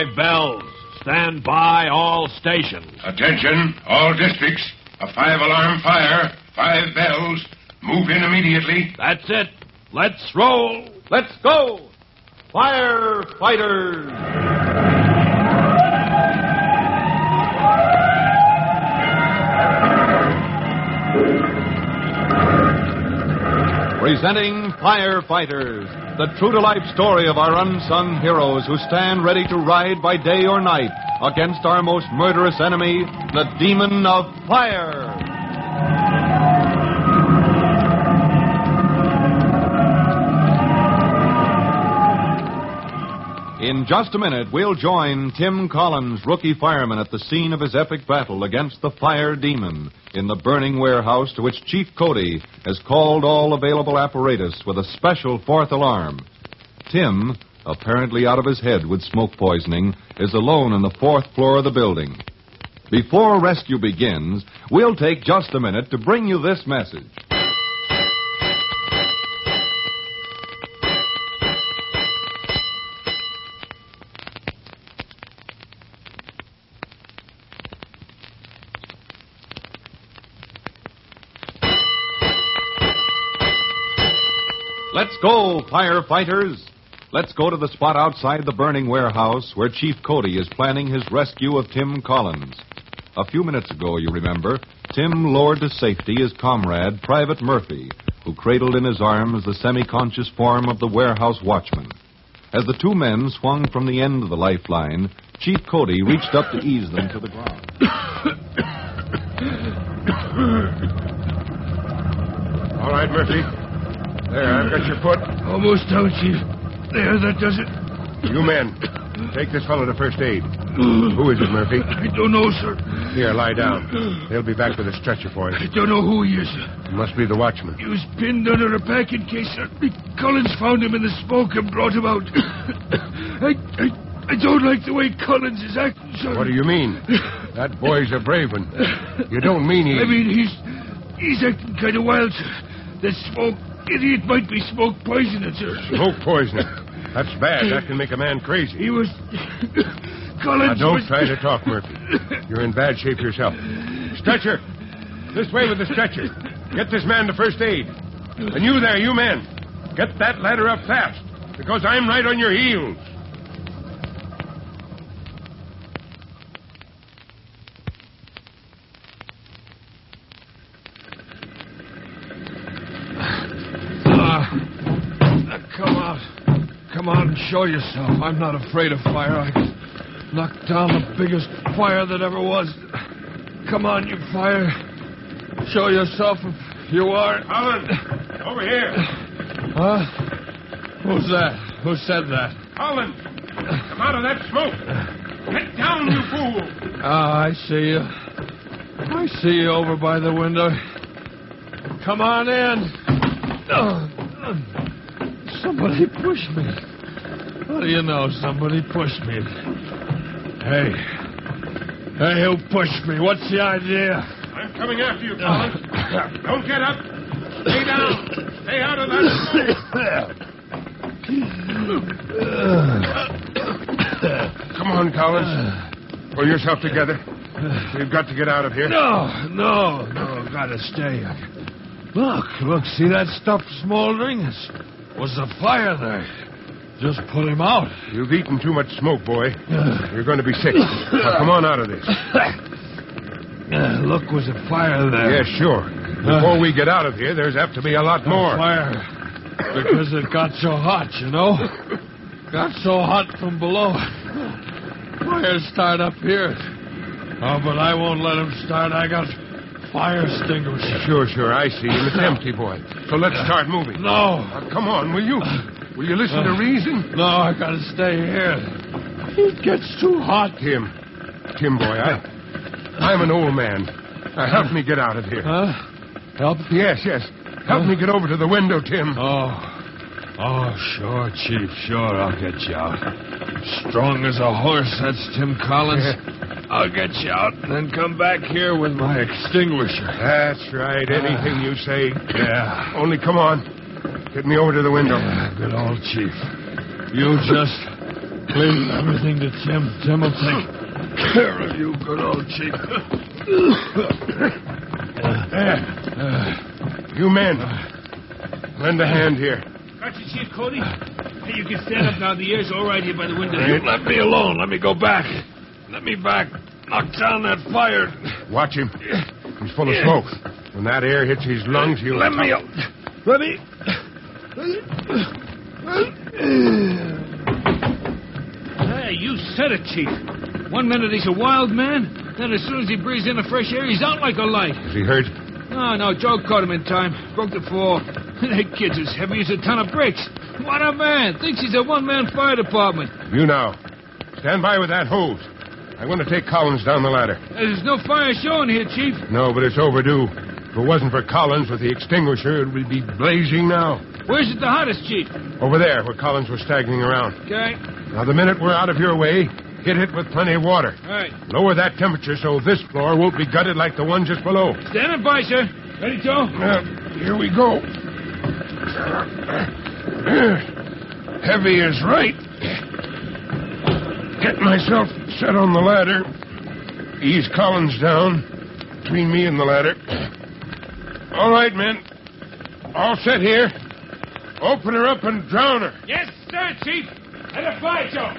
5 bells. Stand by all stations. Attention, all districts. A 5-alarm fire. 5 bells. Move in immediately. That's it. Let's roll. Let's go. Firefighters. Presenting Firefighters, the true-to-life story of our unsung heroes who stand ready to ride by day or night against our most murderous enemy, the demon of fire. In just a minute, we'll join Tim Collins, rookie fireman, at the scene of his epic battle against the fire demon in the burning warehouse to which Chief Cody has called all available apparatus with a special 4th alarm. Tim, apparently out of his head with smoke poisoning, is alone on the 4th floor of the building. Before rescue begins, we'll take just a minute to bring you this message. Let's go, firefighters. Let's go to the spot outside the burning warehouse where Chief Cody is planning his rescue of Tim Collins. A few minutes ago, you remember, Tim lowered to safety his comrade, Private Murphy, who cradled in his arms the semi-conscious form of the warehouse watchman. As the two men swung from the end of the lifeline, Chief Cody reached up to ease them to the ground. All right, Murphy. There, I've got your foot. Almost out, Chief. There, that does it. You men, take this fellow to first aid. Who is it, Murphy? I don't know, sir. Here, lie down. They'll be back with a stretcher for you. I don't know who he is. It must be the watchman. He was pinned under a packing case, sir. Collins found him in the smoke and brought him out. I don't like the way Collins is acting, sir. What do you mean? That boy's a brave one. You don't mean he... I mean, he's acting kind of wild, sir. That smoke... Idiot might be smoke poisoning, sir. Smoke poisoning? That's bad. That can make a man crazy. He was... Collins Now, don't try to talk, Murphy. You're in bad shape yourself. Stretcher! This way with the stretcher. Get this man to first aid. And you there, you men. Get that ladder up fast, because I'm right on your heels. Come out and show yourself. I'm not afraid of fire. I knocked down the biggest fire that ever was. Come on, you fire. Show yourself if you are. Collins, over here. Huh? Who's that? Who said that? Collins, come out of that smoke. Get down, you fool. I see you. I see you over by the window. Come on in. Somebody pushed me. How do you know somebody pushed me? Hey, who pushed me? What's the idea? I'm coming after you, Collins. Don't get up. Stay down. Stay out of that smoke. Come on, Collins. Pull yourself together. We've got to get out of here. No. Gotta stay. Look, see that stuff smoldering? Was the fire there? Just put him out. You've eaten too much smoke, boy. You're going to be sick. Now, come on out of this. Look, was a fire there? Yes, sure. Before we get out of here, there's apt to be a lot more. Fire. Because it got so hot, you know? Got so hot from below. Fire start up here. Oh, but I won't let him start. I got fire extinguisher. Sure. I see him. It's empty, boy. So let's start moving. No. Now, come on, will you? Will you listen to reason? No, I gotta stay here. It gets too hot. Tim, boy, I'm an old man. Now, help me get out of here. Huh? Help? Yes. Help me get over to the window, Tim. Oh, sure, Chief. Sure, I'll get you out. Strong as a horse, that's Tim Collins. I'll get you out and then come back here with my extinguisher. That's right. Anything you say. Yeah. Only come on. Get me over to the window. Yeah, good old Chief. You just Leave everything to Tim. Tim will take care of you, good old chief. You men, lend a hand here. Got you, Chief Cody? Hey, you can stand up now. The air's all right here by the window. You let me alone. Let me go back. Let me back. Knock down that fire. Watch him. He's full of smoke. When that air hits his lungs, he'll... Let me... Hey, you said it, Chief. 1 minute he's a wild man, then as soon as he breathes in the fresh air, he's out like a light. Is he hurt? No, Joe caught him in time. Broke the fall. That kid's as heavy as a ton of bricks. What a man. Thinks he's a one-man fire department. You now. Stand by with that hose. I want to take Collins down the ladder. There's no fire showing here, Chief. No, but it's overdue. If it wasn't for Collins with the extinguisher, it would be blazing now. Where's it the hottest, Chief? Over there, where Collins was staggering around. Okay. Now, the minute we're out of your way, hit it with plenty of water. All right. Lower that temperature so this floor won't be gutted like the one just below. Standing by, sir. Ready, Joe? Here we go. Heavy is right. Get myself set on the ladder. Ease Collins down between me and the ladder. All right, men. All set here. Open her up and drown her. Yes, sir, Chief. Let her fly, Joe.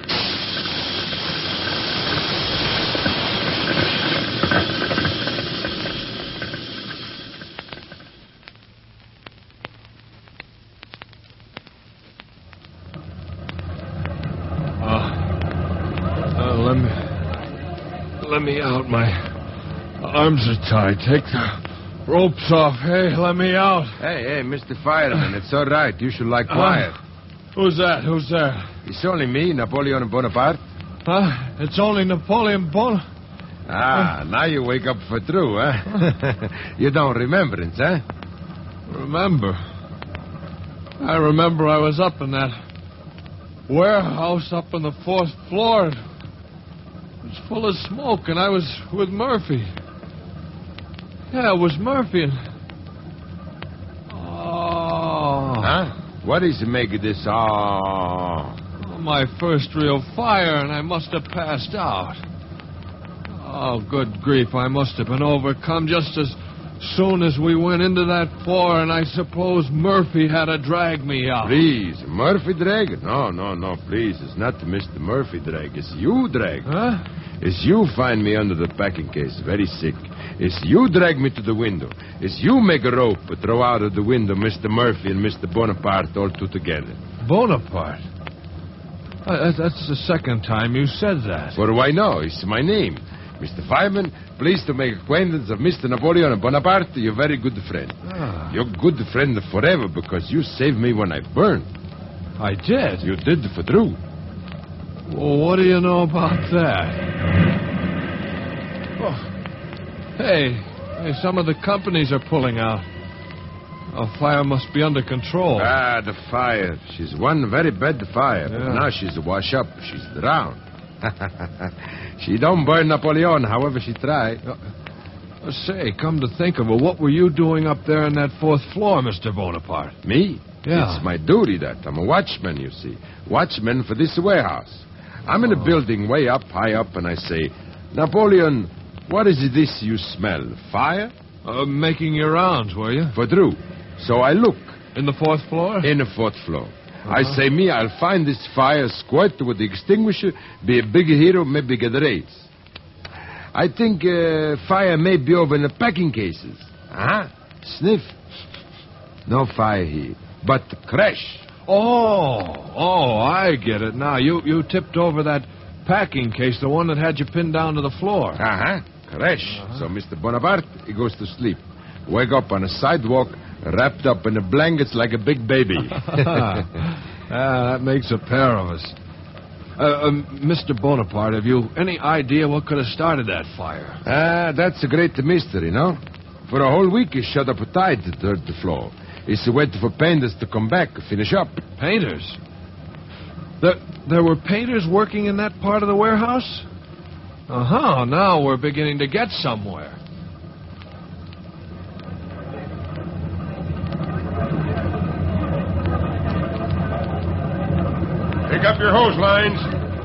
Let me out. My arms are tied. Take the ropes off. Hey, let me out. Hey, Mr. Fireman, it's all right. You should lie quiet. Who's that? Who's there? It's only me, Napoleon Bonaparte. Huh? It's only Napoleon Bonaparte. Now you wake up for true, huh? You don't remember it, huh? Remember? I remember I was up in that warehouse up on the 4th floor. It was full of smoke, and I was with Murphy. Yeah, it was Murphy. Oh. Huh? What is the make of this? Oh. My first real fire, and I must have passed out. Oh, good grief, I must have been overcome just as soon as we went into that floor, and I suppose Murphy had to drag me out. Please, Murphy drag? No, please. It's not Mr. Murphy drag. It's you drag. Huh? It's you find me under the packing case, very sick. It's you drag me to the window. It's you make a rope, throw out of the window Mr. Murphy and Mr. Bonaparte all two together. Bonaparte? That's the second time you said that. For why no? It's my name. Mr. Fireman, pleased to make acquaintance of Mr. Napoleon Bonaparte, your very good friend. You're good friend forever because you saved me when I burned. I did? You did for true. Well, what do you know about that? Oh. Hey, some of the companies are pulling out. Our fire must be under control. The fire. She's one very bad fire. Yeah. But now she's wash up. She's drowned. She don't burn Napoleon, however she try. Say, come to think of it, what were you doing up there on that 4th floor, Mr. Bonaparte? Me? Yeah. It's my duty that. I'm a watchman, you see. Watchman for this warehouse. I'm in a building way up, high up, and I say, Napoleon, what is this you smell? Fire? Making your rounds, were you? For true. So I look. In the 4th floor? In the 4th floor. I say, I'll find this fire, squirt with the extinguisher, be a big hero, maybe get a raise. I think fire may be over in the packing cases. Sniff. No fire here, but crash. Oh, I get it now. You tipped over that packing case, the one that had you pinned down to the floor. Crash. So Mr. Bonaparte, he goes to sleep. Wake up on a sidewalk, wrapped up in the blankets like a big baby. That makes a pair of us. Mr. Bonaparte, have you any idea what could have started that fire? That's a great mystery, no? For a whole week, he's shut up tight to the floor. He's waiting for painters to come back, finish up. Painters? There were painters working in that part of the warehouse? Now we're beginning to get somewhere. Pick up your hose lines.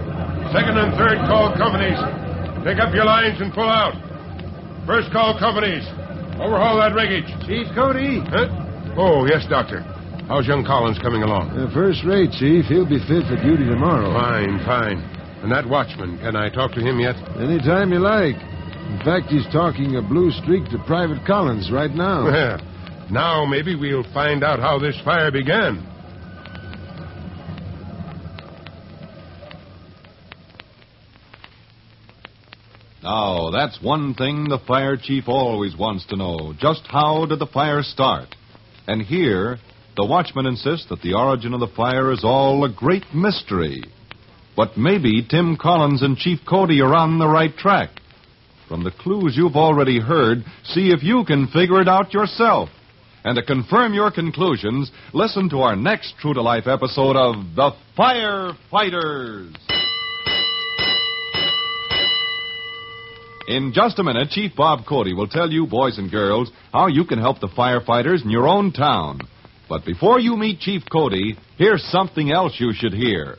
Second and third call companies. Pick up your lines and pull out. First call companies. Overhaul that riggage. Chief Cody. Huh? Oh, yes, Doctor. How's young Collins coming along? First rate, Chief. He'll be fit for duty tomorrow. Fine. And that watchman, can I talk to him yet? Anytime you like. In fact, he's talking a blue streak to Private Collins right now. Well, now maybe we'll find out how this fire began. Now, that's one thing the fire chief always wants to know. Just how did the fire start? And here, the watchman insists that the origin of the fire is all a great mystery. But maybe Tim Collins and Chief Cody are on the right track. From the clues you've already heard, see if you can figure it out yourself. And to confirm your conclusions, listen to our next true-to-life episode of The Firefighters. In just a minute, Chief Bob Cody will tell you, boys and girls, how you can help the firefighters in your own town. But before you meet Chief Cody, here's something else you should hear.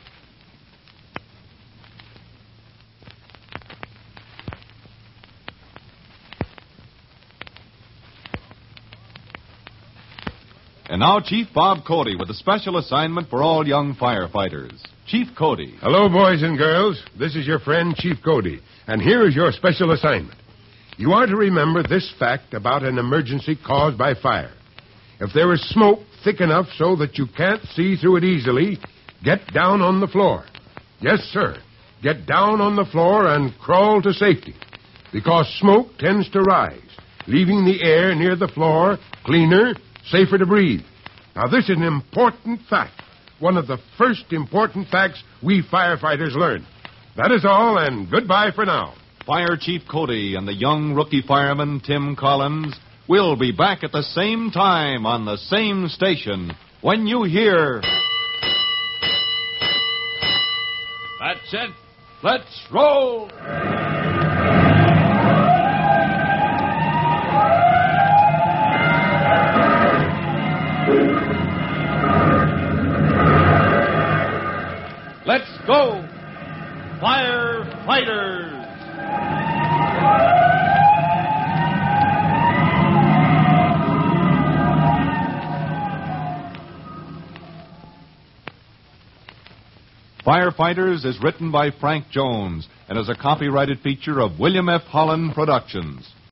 And now, Chief Bob Cody with a special assignment for all young firefighters. Chief Cody. Hello, boys and girls. This is your friend, Chief Cody. And here is your special assignment. You are to remember this fact about an emergency caused by fire. If there is smoke thick enough so that you can't see through it easily, get down on the floor. Yes, sir. Get down on the floor and crawl to safety. Because smoke tends to rise, leaving the air near the floor cleaner, safer to breathe. Now, this is an important fact. One of the first important facts we firefighters learn. That is all, and goodbye for now. Fire Chief Cody and the young rookie fireman, Tim Collins, will be back at the same time on the same station when you hear... That's it. Let's roll. Let's go, firefighters! Firefighters is written by Frank Jones and is a copyrighted feature of William F. Holland Productions.